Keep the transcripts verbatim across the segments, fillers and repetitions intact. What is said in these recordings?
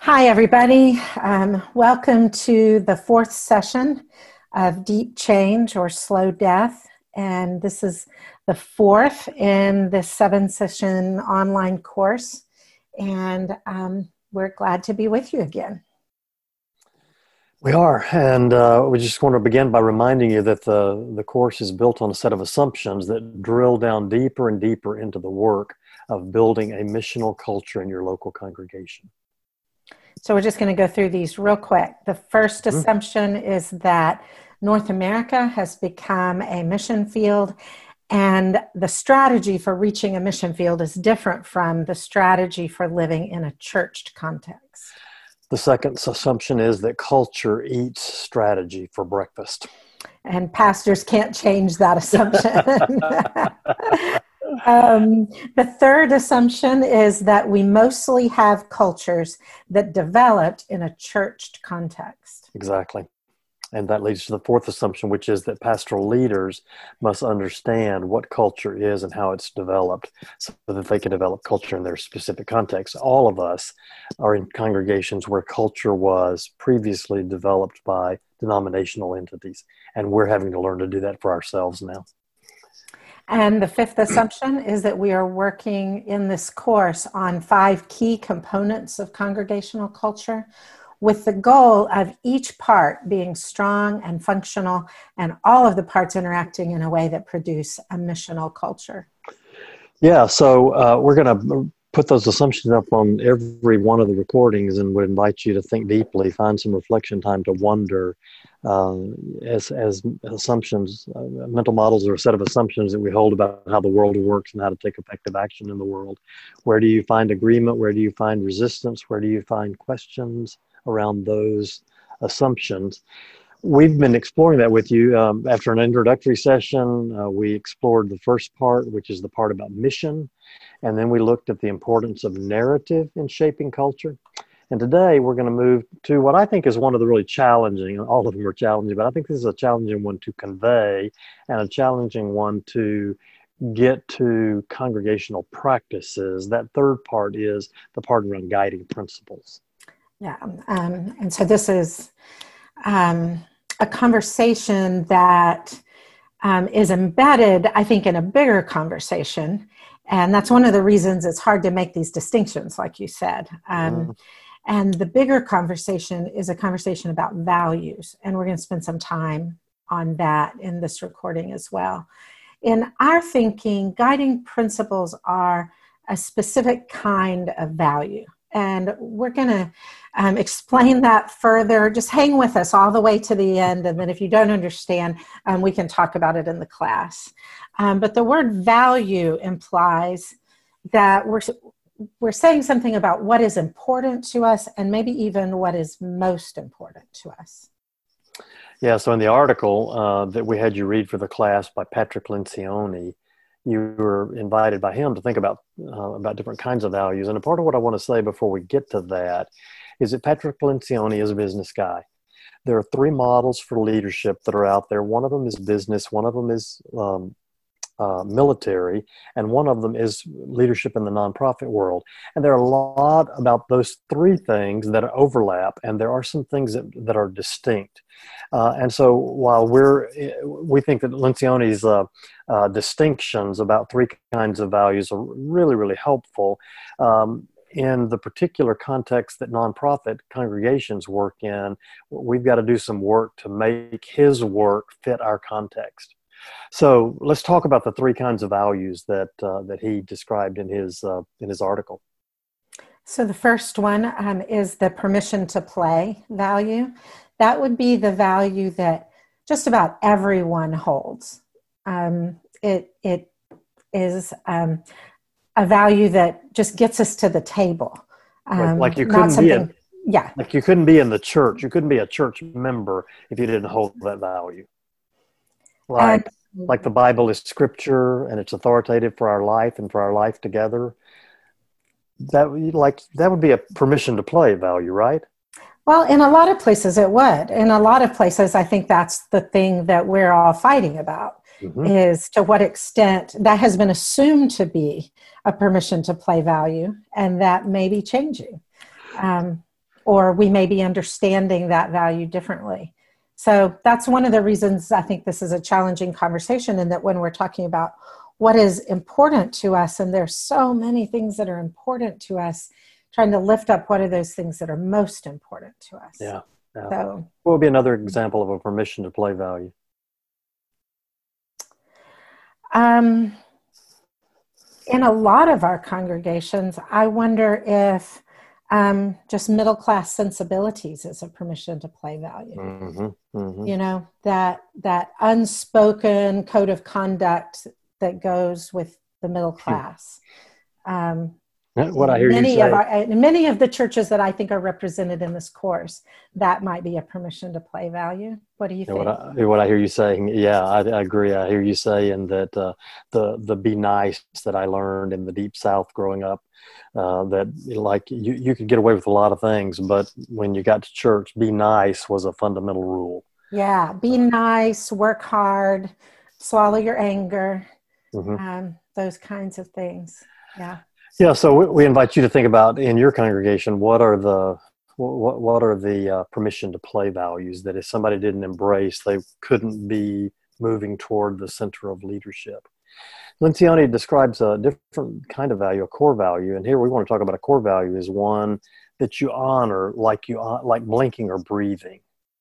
Hi, everybody. Um, welcome to the fourth session of Deep Change or Slow Death. And this is the fourth in this seven session online course. And um, we're glad to be with you again. We are, and uh, we just want to begin by reminding you that the, the course is built on a set of assumptions that drill down deeper and deeper into the work of building a missional culture in your local congregation. So we're just going to go through these real quick. The first Mm-hmm. assumption is that North America has become a mission field, and the strategy for reaching a mission field is different from the strategy for living in a churched context. The second assumption is that culture eats strategy for breakfast. And pastors can't change that assumption. um, the third assumption is that we mostly have cultures that developed in a churched context. Exactly. And that leads to the fourth assumption, which is that pastoral leaders must understand what culture is and how it's developed so that they can develop culture in their specific context. All of us are in congregations where culture was previously developed by denominational entities, and we're having to learn to do that for ourselves now. And the fifth assumption is that we are working in this course on five key components of congregational culture, with the goal of each part being strong and functional and all of the parts interacting in a way that produce a missional culture. Yeah, so uh, we're going to put those assumptions up on every one of the recordings and would invite you to think deeply, find some reflection time to wonder uh, as, as assumptions. Uh, mental models are a set of assumptions that we hold about how the world works and how to take effective action in the world. Where do you find agreement? Where do you find resistance? Where do you find questions around those assumptions? We've been exploring that with you. Um, after an introductory session, uh, we explored the first part, which is the part about mission. And then we looked at the importance of narrative in shaping culture. And today we're going to move to what I think is one of the really challenging, all of them are challenging, but I think this is a challenging one to convey and a challenging one to get to congregational practices. That third part is the part around guiding principles. Yeah, um, and so this is um, a conversation that um, is embedded, I think, in a bigger conversation. And that's one of the reasons it's hard to make these distinctions, like you said. Um, Mm. And the bigger conversation is a conversation about values. And we're going to spend some time on that in this recording as well. In our thinking, guiding principles are a specific kind of value. And we're going to um, explain that further. Just hang with us all the way to the end. And then if you don't understand, um, we can talk about it in the class. Um, but the word value implies that we're, we're saying something about what is important to us and maybe even what is most important to us. Yeah, so in the article uh, that we had you read for the class by Patrick Lencioni, you were invited by him to think about uh, about different kinds of values. And a part of what I want to say before we get to that is that Patrick Lencioni is a business guy. There are three models for leadership that are out there. One of them is business, one of them is um, uh, military, and one of them is leadership in the nonprofit world. And there are a lot about those three things that overlap, and there are some things that, that are distinct. Uh, and so while we're, we think that Lencioni's uh, uh, distinctions about three kinds of values are really, really helpful, um, in the particular context that nonprofit congregations work in, we've got to do some work to make his work fit our context. So let's talk about the three kinds of values that uh, that he described in his uh, in his article. So the first one um, is the permission to play value. That would be the value that just about everyone holds. Um, it it is um, a value that just gets us to the table. Um, like, like you not couldn't be in, yeah, like you couldn't be in the church. You couldn't be a church member if you didn't hold that value. Like and, like the Bible is scripture and it's authoritative for our life and for our life together. That like that would be a permission to play value, right? Well, in a lot of places it would. In a lot of places, I think that's the thing that we're all fighting about, mm-hmm. is to what extent that has been assumed to be a permission to play value, and that may be changing. Um, or we may be understanding that value differently. So that's one of the reasons I think this is a challenging conversation, and that when we're talking about what is important to us, and there's so many things that are important to us, trying to lift up what are those things that are most important to us. Yeah. yeah. So what would be another example of a permission to play value? Um, in a lot of our congregations, I wonder if um, just middle-class sensibilities is a permission to play value. Mm-hmm, mm-hmm. You know, that that unspoken code of conduct that goes with the middle class. Um, what I hear many you say. of our, many of the churches that I think are represented in this course, that might be a permission to play value. What do you Yeah, think? what I, what I hear you saying, yeah, I, I agree. I hear you saying that uh, the the be nice that I learned in the Deep South growing up, uh, that like you, you could get away with a lot of things, but when you got to church, be nice was a fundamental rule. Yeah, be nice, work hard, swallow your anger, Mm-hmm. um, those kinds of things. Yeah. Yeah, so we, we invite you to think about in your congregation, what are the what what are the uh, permission to play values that if somebody didn't embrace, they couldn't be moving toward the center of leadership. Lencioni describes a different kind of value, a core value, and here we want to talk about a core value is one that you honor, like you like blinking or breathing.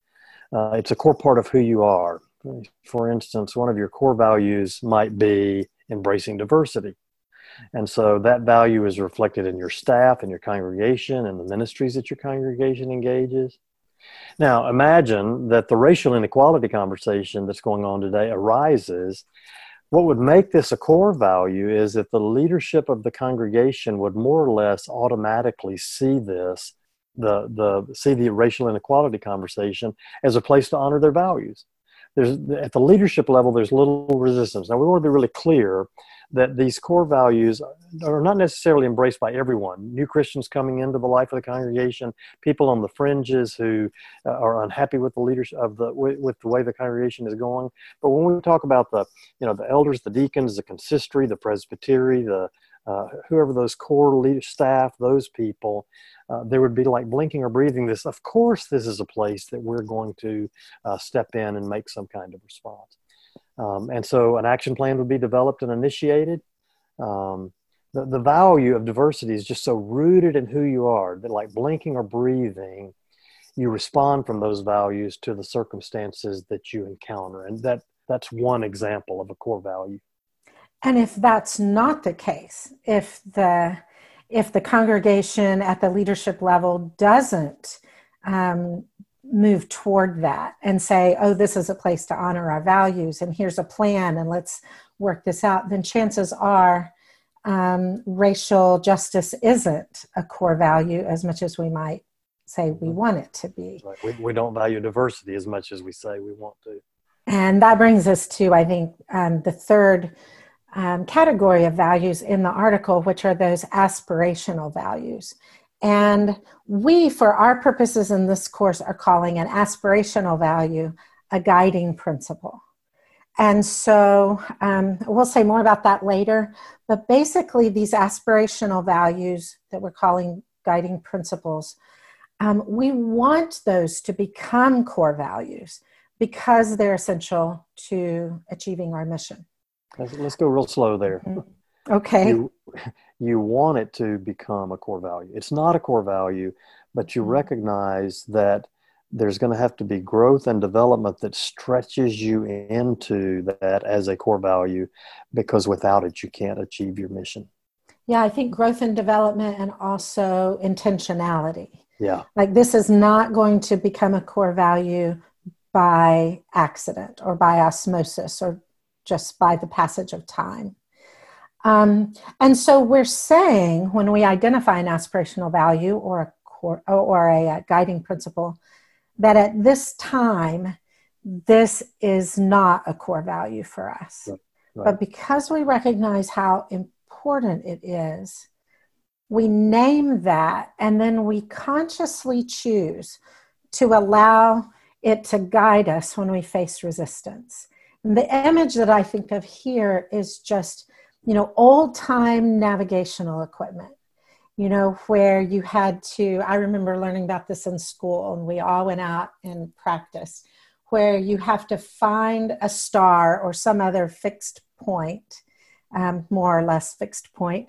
Uh, it's a core part of who you are. For instance, one of your core values might be embracing diversity. And so that value is reflected in your staff and your congregation and the ministries that your congregation engages. Now, imagine that the racial inequality conversation that's going on today arises. What would make this a core value is if the leadership of the congregation would more or less automatically see this, the, the, see the racial inequality conversation as a place to honor their values. There's, at the leadership level, there's little resistance. Now, we want to be really clear that these core values are not necessarily embraced by everyone. New Christians coming into the life of the congregation, people on the fringes who uh, are unhappy with the leadership of the with, with the way the congregation is going. But when we talk about the you know the elders, the deacons, the consistory, the presbytery, the uh, whoever those core leader staff, those people, uh, there would be like blinking or breathing. This, of course, this is a place that we're going to uh, step in and make some kind of response. Um, and so an action plan would be developed and initiated. Um, the, the value of diversity is just so rooted in who you are that like blinking or breathing, you respond from those values to the circumstances that you encounter. And that that's one example of a core value. And if that's not the case, if the if the congregation at the leadership level doesn't um, move toward that and say, oh, this is a place to honor our values and here's a plan and let's work this out, then chances are um, racial justice isn't a core value as much as we might say we want it to be. Right. We, we don't value diversity as much as we say we want to. And that brings us to, I think, um, the third um, category of values in the article, which are those aspirational values. And we, for our purposes in this course, are calling an aspirational value a guiding principle. And so um, we'll say more about that later, but basically these aspirational values that we're calling guiding principles, um, we want those to become core values because they're essential to achieving our mission. Let's, let's go real slow there. Mm-hmm. Okay. You, you want it to become a core value. It's not a core value, but you recognize that there's going to have to be growth and development that stretches you into that as a core value, because without it, you can't achieve your mission. Yeah, I think growth and development and also intentionality. Yeah. Like this is not going to become a core value by accident or by osmosis or just by the passage of time. Um, and so we're saying when we identify an aspirational value or a core or a, a guiding principle, that at this time, this is not a core value for us. Right. Right. But because we recognize how important it is, we name that and then we consciously choose to allow it to guide us when we face resistance. And the image that I think of here is just, you know, old-time navigational equipment. you know, where you had to, I remember learning about this in school, and we all went out and practiced, where you have to find a star or some other fixed point, um, more or less fixed point,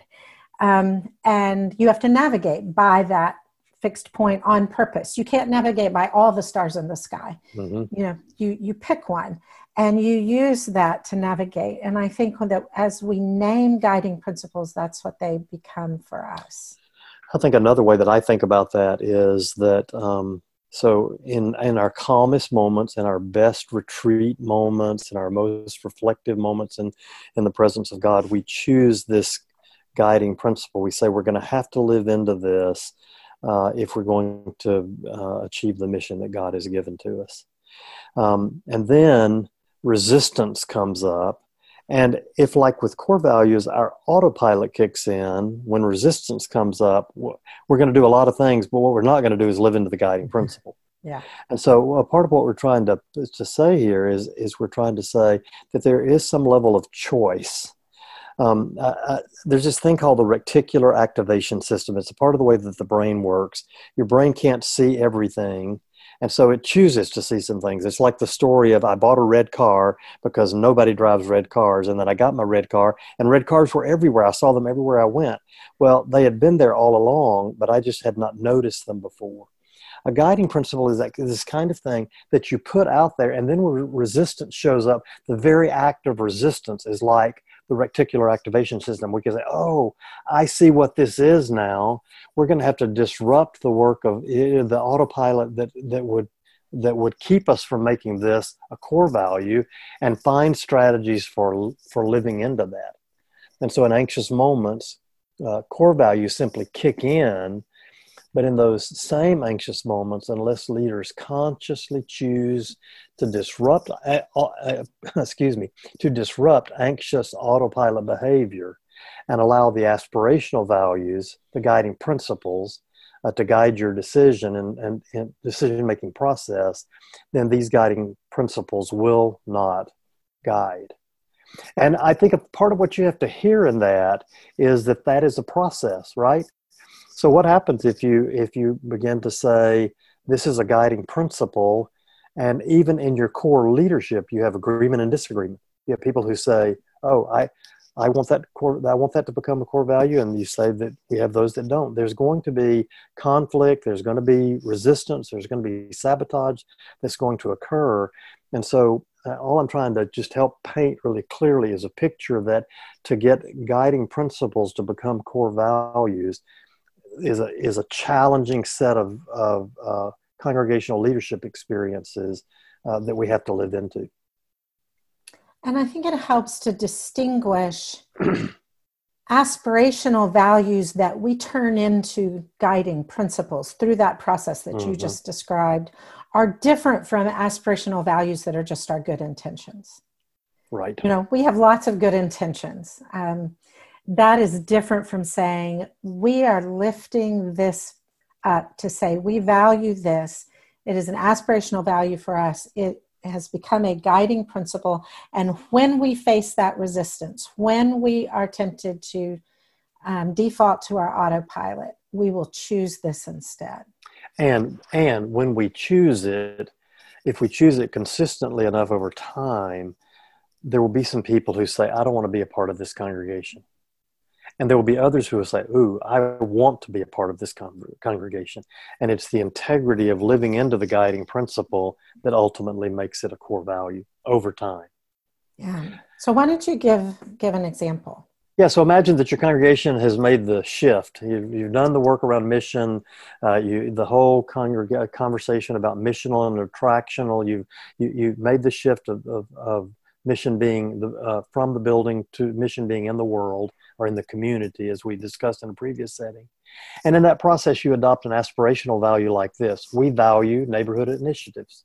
um, and you have to navigate by that fixed point on purpose. You can't navigate by all the stars in the sky. Mm-hmm. You know, you, you pick one and you use that to navigate. And I think that as we name guiding principles, that's what they become for us. I think another way that I think about that is that, um, so in, in our calmest moments, in our best retreat moments, in our most reflective moments in, in the presence of God, we choose this guiding principle. We say we're going to have to live into this uh, if we're going to uh, achieve the mission that God has given to us. Um, and then resistance comes up. And if, like with core values, our autopilot kicks in, when resistance comes up, we're going to do a lot of things, but what we're not going to do is live into the guiding principle. Yeah. And so a part of what we're trying to, to say here is, is we're trying to say that there is some level of choice. Um, uh, there's this thing called the reticular activation system. It's a part of the way that the brain works. Your brain can't see everything. And so it chooses to see some things. It's like the story of I bought a red car because nobody drives red cars. And then I got my red car, and red cars were everywhere. I saw them everywhere I went. Well, they had been there all along, but I just had not noticed them before. A guiding principle is like this kind of thing that you put out there, and then when resistance shows up, the very act of resistance is like the reticular activation system. We can say, oh, I see what this is now. We're going to have to disrupt the work of the autopilot that, that would that would keep us from making this a core value, and find strategies for, for living into that. And so in anxious moments, uh, core values simply kick in. But in those same anxious moments, unless leaders consciously choose to disrupt, uh, uh, excuse me, to disrupt anxious autopilot behavior and allow the aspirational values, the guiding principles, uh, to guide your decision and, and, and decision-making process, then these guiding principles will not guide. And I think a part of what you have to hear in that is that that is a process, right? So what happens if you if you begin to say, this is a guiding principle, and even in your core leadership, you have agreement and disagreement. You have people who say, oh, I, I want that core, I want that to become a core value, and you say that we have those that don't. There's going to be conflict, there's going to be resistance, there's going to be sabotage that's going to occur. And so uh, all I'm trying to just help paint really clearly is a picture that to get guiding principles to become core values is a is a challenging set of, of uh, congregational leadership experiences uh, that we have to live into. And I think it helps to distinguish aspirational values that we turn into guiding principles through that process that mm-hmm. you just described are different from aspirational values that are just our good intentions. Right. You know, we have lots of good intentions. Um, That is different from saying we are lifting this up to say we value this. It is an aspirational value for us. It has become a guiding principle. And when we face that resistance, when we are tempted to um, default to our autopilot, we will choose this instead. And and when we choose it, if we choose it consistently enough over time, there will be some people who say, I don't want to be a part of this congregation. And there will be others who will say, ooh, I want to be a part of this con- congregation. And it's the integrity of living into the guiding principle that ultimately makes it a core value over time. Yeah. So why don't you give give an example? Yeah, so imagine that your congregation has made the shift. You've, you've done the work around mission, uh, you, the whole congreg- conversation about missional and attractional. You've, you, you've made the shift of, of, of mission being the, uh, from the building to mission being in the world or in the community, as we discussed in a previous setting. And in that process, you adopt an aspirational value like this. We value neighborhood initiatives.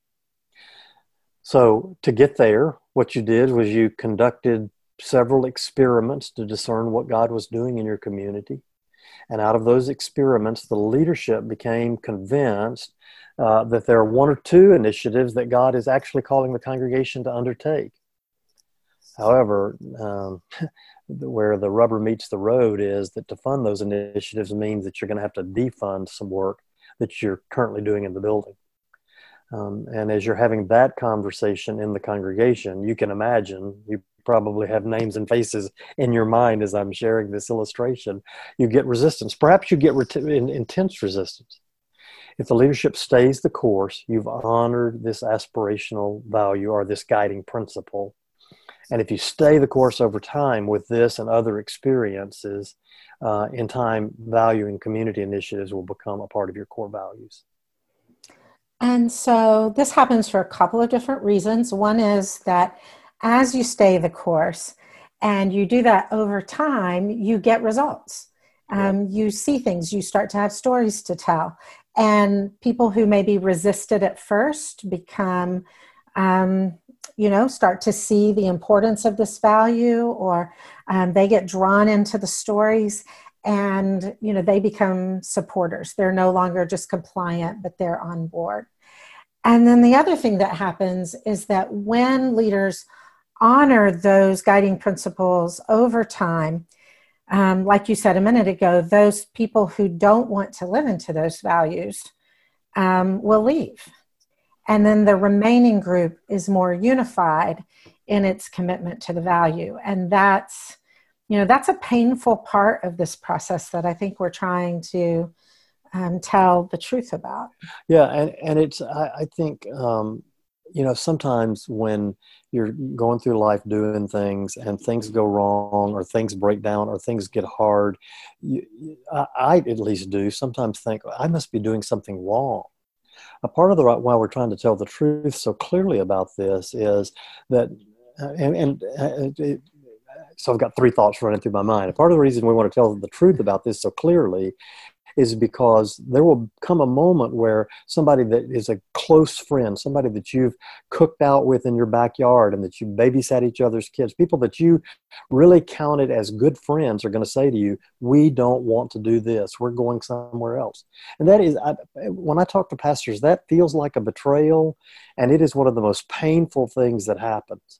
So to get there, what you did was you conducted several experiments to discern what God was doing in your community. And out of those experiments, the leadership became convinced uh, that there are one or two initiatives that God is actually calling the congregation to undertake. However, um, where the rubber meets the road is that to fund those initiatives means that you're going to have to defund some work that you're currently doing in the building. Um, and as you're having that conversation in the congregation, you can imagine, you probably have names and faces in your mind as I'm sharing this illustration, you get resistance. Perhaps you get ret- in, intense resistance. If the leadership stays the course, you've honored this aspirational value or this guiding principle. And if you stay the course over time with this and other experiences, uh, in time, value and community initiatives will become a part of your core values. And so this happens for a couple of different reasons. One is that as you stay the course and you do that over time, you get results. Um, you see things, you start to have stories to tell. And people who maybe resisted at first become, um, you know, start to see the importance of this value, or um, they get drawn into the stories and, you know, they become supporters. They're no longer just compliant, but they're on board. And then the other thing that happens is that when leaders honor those guiding principles over time, Um, like you said a minute ago, those people who don't want to live into those values um, will leave. And then the remaining group is more unified in its commitment to the value. And that's, you know, that's a painful part of this process that I think we're trying to um, tell the truth about. Yeah, and, and it's, I, I think, um, you know, sometimes when you're going through life doing things and things go wrong or things break down or things get hard, you, I, I at least do sometimes think, I must be doing something wrong. A part of the why we're trying to tell the truth so clearly about this is that, and, and uh, it, so I've got three thoughts running through my mind. A part of the reason we want to tell the truth about this so clearly is because there will come a moment where somebody that is a close friend, somebody that you've cooked out with in your backyard and that you babysat each other's kids, people that you really counted as good friends are going to say to you, we don't want to do this. We're going somewhere else. And that is, I, when I talk to pastors, that feels like a betrayal, and it is one of the most painful things that happens.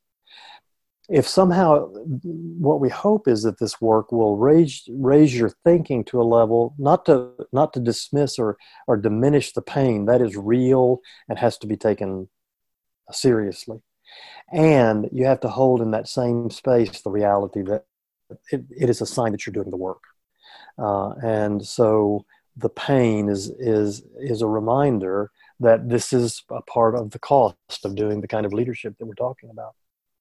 If somehow what we hope is that this work will raise raise your thinking to a level, not to not to dismiss or or diminish the pain that is real and has to be taken seriously, and you have to hold in that same space the reality that it, it is a sign that you're doing the work, uh, and so the pain is is is a reminder that this is a part of the cost of doing the kind of leadership that we're talking about.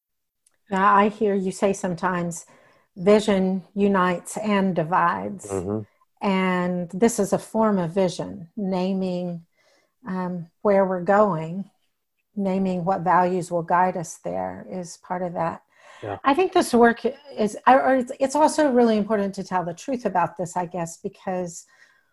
Now, I hear you say sometimes vision unites and divides. Mm-hmm. And this is a form of vision, naming um, where we're going, naming what values will guide us there is part of that. Yeah. I think this work is, or it's also really important to tell the truth about this, I guess, because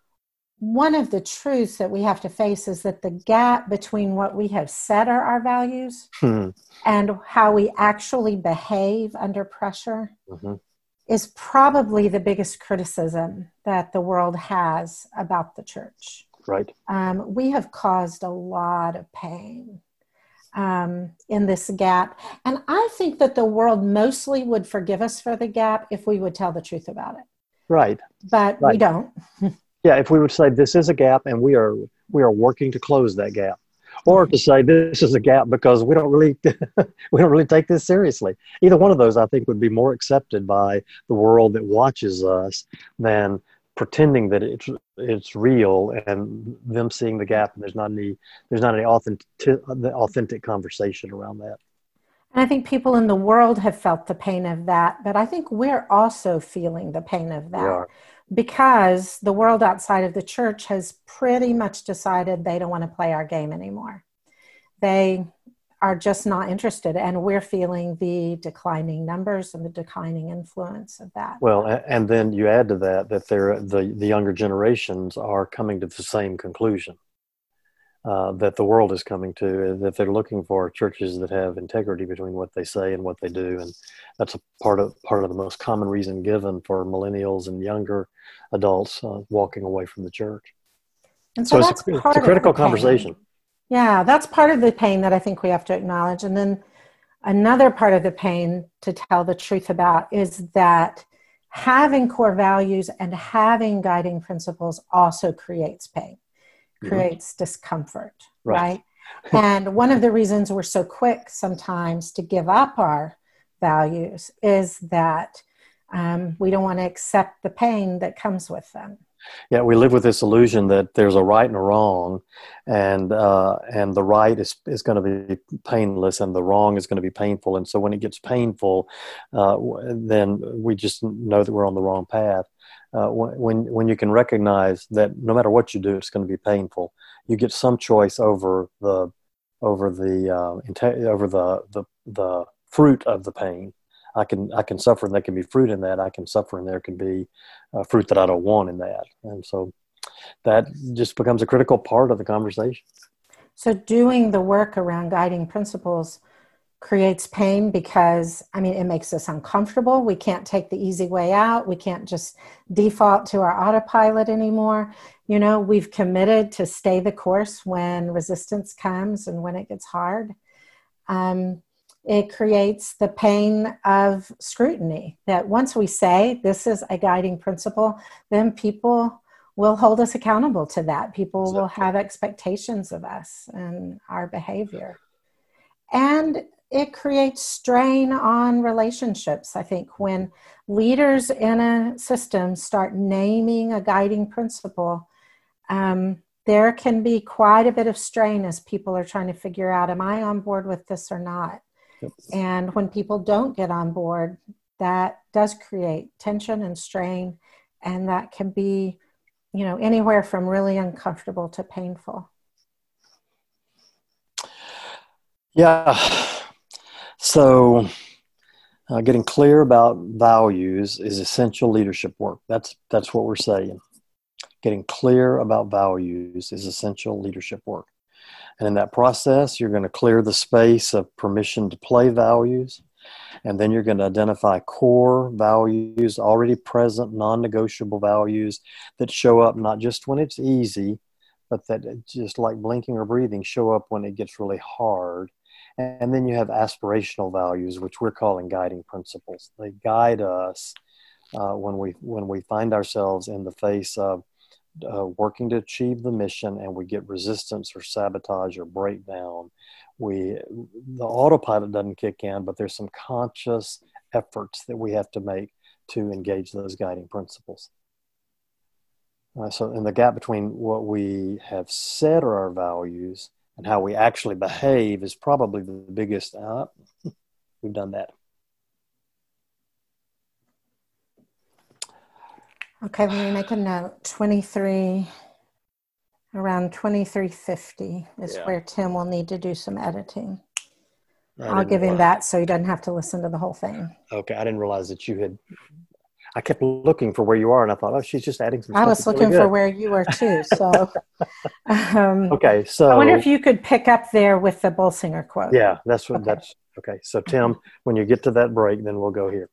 one of the truths that we have to face is that the gap between what we have said are our values hmm. and how we actually behave under pressure mm-hmm. is probably the biggest criticism that the world has about the church. Right. Um, we have caused a lot of pain um, in this gap. And I think that the world mostly would forgive us for the gap if we would tell the truth about it. Right. But right. we don't. Yeah, if we would say this is a gap and we are we are working to close that gap, or to say this is a gap because we don't really we don't really take this seriously. Either one of those, I think, would be more accepted by the world that watches us than pretending that it's it's real and them seeing the gap and there's not any there's not any authentic authentic conversation around that. And I think people in the world have felt the pain of that, but I think we're also feeling the pain of that. We are. Because the world outside of the church has pretty much decided they don't want to play our game anymore. They are just not interested, and we're feeling the declining numbers and the declining influence of that. Well, and then you add to that that they're, the, the younger generations are coming to the same conclusion uh, that the world is coming to, that they're looking for churches that have integrity between what they say and what they do. And that's a part of part of the most common reason given for millennials and younger adults uh, walking away from the church. And so, so that's it's, a, part it's a critical of the conversation. Yeah, that's part of the pain that I think we have to acknowledge. And then Another part of the pain to tell the truth about is that having core values and having guiding principles also creates pain, creates mm-hmm. discomfort, right? right? And one of the reasons we're so quick sometimes to give up our values is that um, we don't want to accept the pain that comes with them. Yeah, we live with this illusion that there's a right and a wrong, and uh, and the right is is going to be painless, and the wrong is going to be painful. And so when it gets painful, uh, then we just know that we're on the wrong path. Uh, when when you can recognize that no matter what you do, it's going to be painful, you get some choice over the over the uh, over the, the the fruit of the pain. I can I can suffer, and there can be fruit in that. I can suffer, and there can be uh, fruit that I don't want in that. And so that just becomes a critical part of the conversation. So doing the work around guiding principles creates pain because, I mean, it makes us uncomfortable. We can't take the easy way out. We can't just default to our autopilot anymore. You know, we've committed to stay the course when resistance comes and when it gets hard. Um, It creates the pain of scrutiny that once we say this is a guiding principle, then people will hold us accountable to that. People exactly. will have expectations of us and our behavior. And it creates strain on relationships. I think when leaders in a system start naming a guiding principle, um, there can be quite a bit of strain as people are trying to figure out, am I on board with this or not? And when people don't get on board, that does create tension and strain, and that can be, you know, anywhere from really uncomfortable to painful. Yeah. So uh, getting clear about values is essential leadership work. That's that's what we're saying. Getting clear about values is essential leadership work. And in that process, you're going to clear the space of permission to play values. And then you're going to identify core values, already present, non-negotiable values that show up not just when it's easy, but that just like blinking or breathing, show up when it gets really hard. And then you have aspirational values, which we're calling guiding principles. They guide us uh, when we when we find ourselves in the face of Uh, working to achieve the mission, and we get resistance or sabotage or breakdown. We the autopilot doesn't kick in, but there's some conscious efforts that we have to make to engage those guiding principles. Uh, so in the gap between what we have said are our values and how we actually behave is probably the biggest, uh, we've done that. Okay, let me make a note. twenty-three, around twenty-three fifty is yeah. where Tim will need to do some editing. I I'll give him that so he doesn't have to listen to the whole thing. Okay, I didn't realize that you had, I kept looking for where you are, and I thought, oh, she's just adding some I stuff. I was looking really for where you were too, so. um, okay, so. I wonder if you could pick up there with the Bolsinger quote. Yeah, that's what, okay. that's, okay. So Tim, when you get to that break, then we'll go here.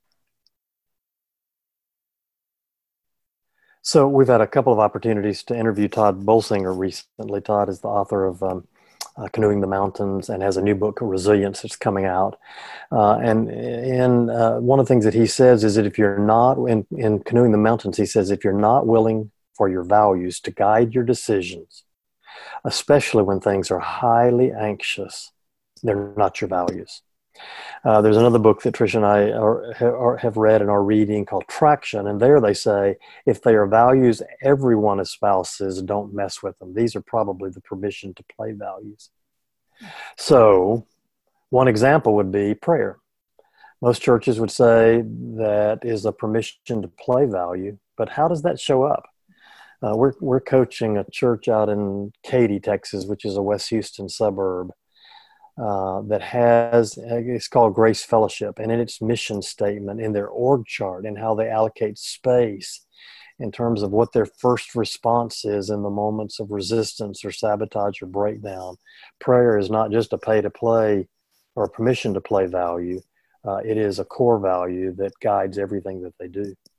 So we've had a couple of opportunities to interview Todd Bolsinger recently. Todd is the author of um, uh, Canoeing the Mountains and has a new book, Resilience, that's coming out. Uh, and in, uh, one of the things that he says is that if you're not, in, in Canoeing the Mountains, he says, if you're not willing for your values to guide your decisions, especially when things are highly anxious, they're not your values. Uh, there's another book that Trish and I are, are, have read and are reading called Traction. And there they say, if they are values everyone espouses, don't mess with them. These are probably the permission to play values. So one example would be prayer. Most churches would say that is a permission to play value, but how does that show up? Uh, we're, we're coaching a church out in Katy, Texas, which is a West Houston suburb. Uh, that has, it's called Grace Fellowship, and in its mission statement, in their org chart, and how they allocate space in terms of what their first response is in the moments of resistance or sabotage or breakdown. Prayer is not just a pay to play or a permission to play value. Uh, it is a core value that guides everything that they do.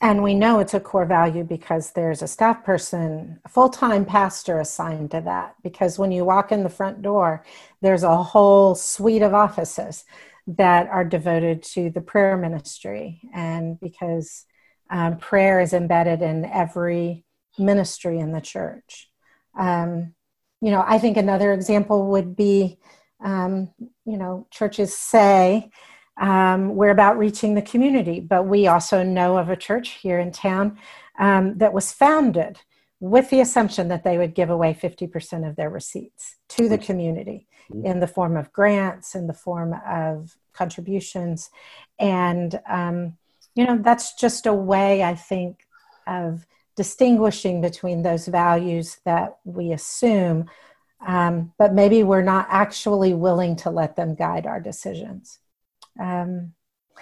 And we know it's a core value because there's a staff person, a full-time pastor assigned to that. Because when you walk in the front door, there's a whole suite of offices that are devoted to the prayer ministry. And because um, prayer is embedded in every ministry in the church. Um, you know, I think another example would be, um, you know, churches say, Um, we're about reaching the community, but we also know of a church here in town um, that was founded with the assumption that they would give away fifty percent of their receipts to the community in the form of grants, in the form of contributions. And, um, you know, that's just a way, I think, of distinguishing between those values that we assume, um, but maybe we're not actually willing to let them guide our decisions. Um,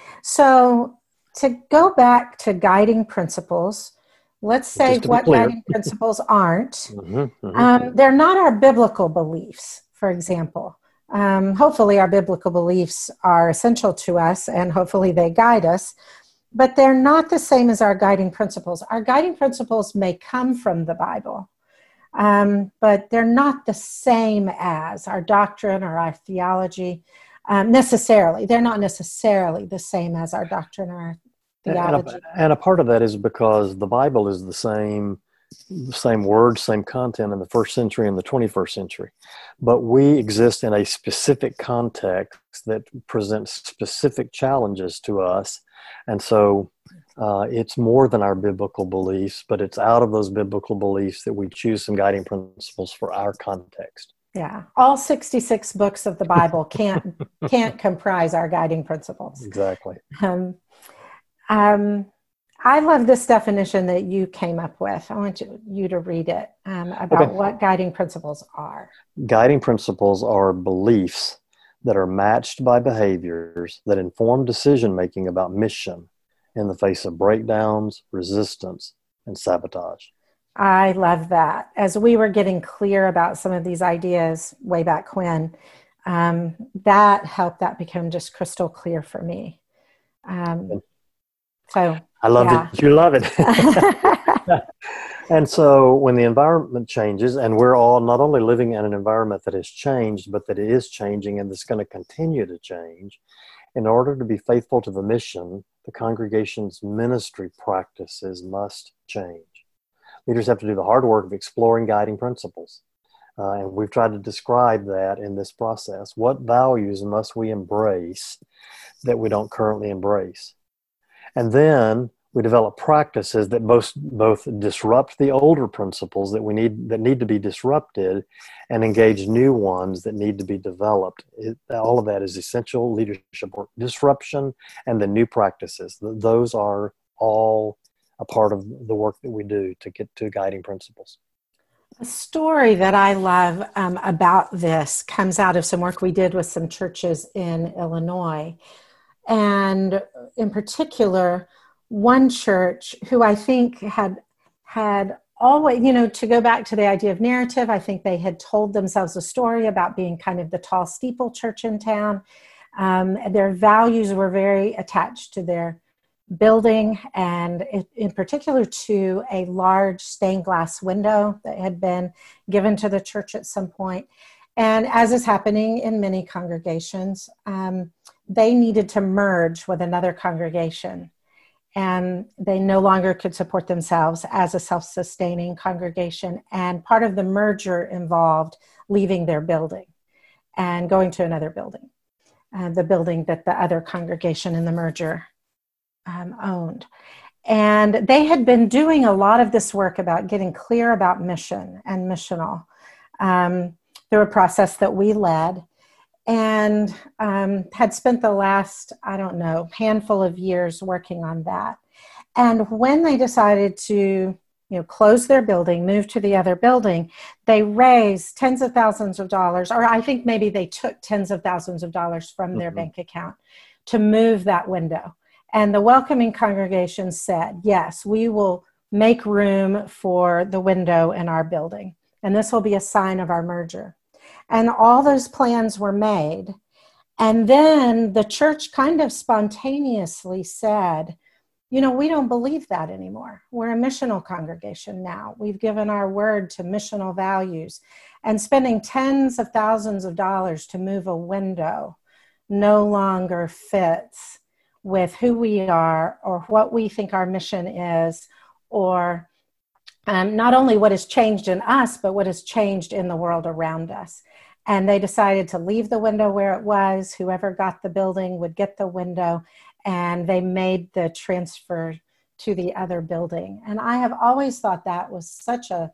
so to go back to guiding principles, let's say what guiding principles aren't. Mm-hmm, mm-hmm. Um, they're not our biblical beliefs, for example. Um, hopefully our biblical beliefs are essential to us and hopefully they guide us, but they're not the same as our guiding principles. Our guiding principles may come from the Bible, um, but they're not the same as our doctrine or our theology. Um, necessarily. They're not necessarily the same as our doctrine or our theology. And a, and a part of that is because the Bible is the same, the same words, same content in the first century and the twenty-first century. But we exist in a specific context that presents specific challenges to us. And so uh, it's more than our biblical beliefs, but it's out of those biblical beliefs that we choose some guiding principles for our context. Yeah, all sixty-six books of the Bible can't can't comprise our guiding principles. Exactly. Um, um, I love this definition that you came up with. I want you, you to read it um, about okay. what guiding principles are. Guiding principles are beliefs that are matched by behaviors that inform decision-making about mission in the face of breakdowns, resistance, and sabotage. I love that. As we were getting clear about some of these ideas way back when, um, that helped that become just crystal clear for me. Um, so I love yeah. it. You love it. And so when the environment changes, and we're all not only living in an environment that has changed, but that it is changing and that's going to continue to change, in order to be faithful to the mission, the congregation's ministry practices must change. Leaders have to do the hard work of exploring guiding principles. Uh, and we've tried to describe that in this process. What values must we embrace that we don't currently embrace? And then we develop practices that both, both disrupt the older principles that we need, that need to be disrupted, and engage new ones that need to be developed. It, all of that is essential leadership work. Disruption and the new practices. Those are all a part of the work that we do to get to guiding principles. A story that I love um, about this comes out of some work we did with some churches in Illinois. And in particular, one church who I think had had always, you know, to go back to the idea of narrative, I think they had told themselves a story about being kind of the tall steeple church in town. Um, their values were very attached to their building, and in particular to a large stained glass window that had been given to the church at some point. And as is happening in many congregations, um, they needed to merge with another congregation, and they no longer could support themselves as a self-sustaining congregation. And part of the merger involved leaving their building and going to another building, uh, the building that the other congregation in the merger Um, owned. And they had been doing a lot of this work about getting clear about mission and missional um, through a process that we led, and um, had spent the last, I don't know, handful of years working on that. And when they decided to, you know, close their building, move to the other building, they raised tens of thousands of dollars, or I think maybe they took tens of thousands of dollars from their mm-hmm. bank account to move that window. And the welcoming congregation said, yes, we will make room for the window in our building, and this will be a sign of our merger. And all those plans were made. And then the church kind of spontaneously said, you know, we don't believe that anymore. We're a missional congregation now. We've given our word to missional values, and spending tens of thousands of dollars to move a window no longer fits with who we are or what we think our mission is, or um, not only what has changed in us, but what has changed in the world around us. And they decided to leave the window where it was. Whoever got the building would get the window, and they made the transfer to the other building. And I have always thought that was such a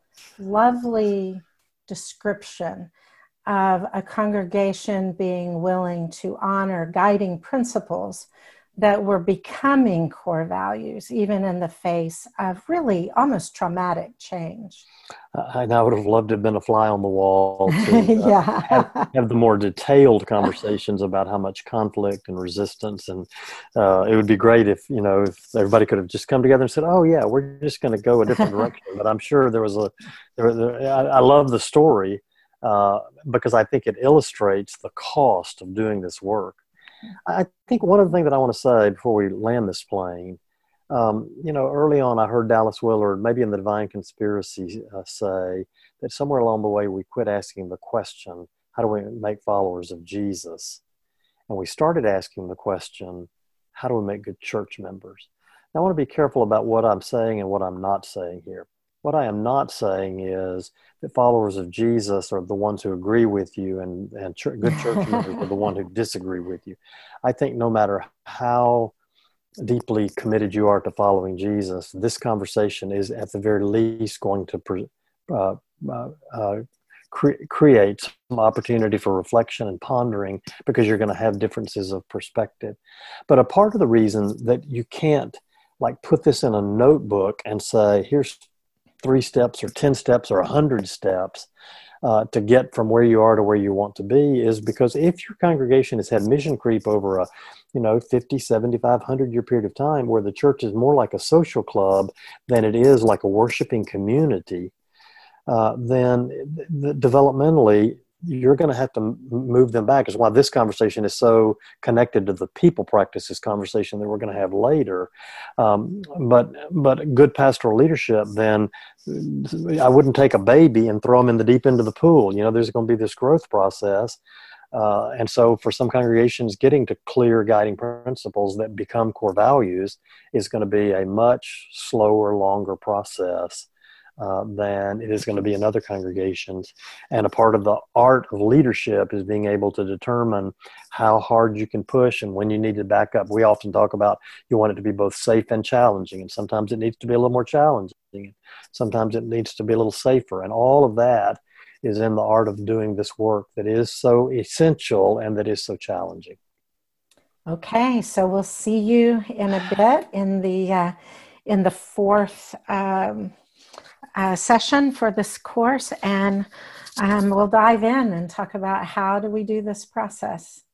lovely description of a congregation being willing to honor guiding principles that were becoming core values, even in the face of really almost traumatic change. I, I would have loved to have been a fly on the wall to uh, yeah. have, have the more detailed conversations about how much conflict and resistance. And uh, it would be great if, you know, if everybody could have just come together and said, oh yeah, we're just going to go a different direction. But I'm sure there was a, there, there, I, I love the story uh, because I think it illustrates the cost of doing this work. I think one of the things that I want to say before we land this plane, um, you know, early on I heard Dallas Willard, maybe in the Divine Conspiracy, uh, say that somewhere along the way we quit asking the question, how do we make followers of Jesus? And we started asking the question, how do we make good church members? Now, I want to be careful about what I'm saying and what I'm not saying here. What I am not saying is that followers of Jesus are the ones who agree with you, and, and ch- good church members are the ones who disagree with you. I think no matter how deeply committed you are to following Jesus, this conversation is at the very least going to pre- uh, uh, uh, cre- create some opportunity for reflection and pondering, because you're going to have differences of perspective. But a part of the reason that you can't like put this in a notebook and say, here's three steps or ten steps or a hundred steps uh, to get from where you are to where you want to be, is because if your congregation has had mission creep over a, you know, fifty, seventy-five, one hundred year period of time, where the church is more like a social club than it is like a worshiping community, uh, then th- developmentally, you're going to have to move them back. Is why this conversation is so connected to the people practices conversation that we're going to have later. Um, but but good pastoral leadership, then I wouldn't take a baby and throw them in the deep end of the pool. You know, there's going to be this growth process. Uh, and so for some congregations, getting to clear guiding principles that become core values is going to be a much slower, longer process Uh, than it is going to be in other congregations. And a part of the art of leadership is being able to determine how hard you can push and when you need to back up. We often talk about you want it to be both safe and challenging, and sometimes it needs to be a little more challenging. Sometimes it needs to be a little safer. And all of that is in the art of doing this work that is so essential and that is so challenging. Okay, so we'll see you in a bit in the uh, in the fourth um, Uh, session for this course, and um, we'll dive in and talk about how do we do this process.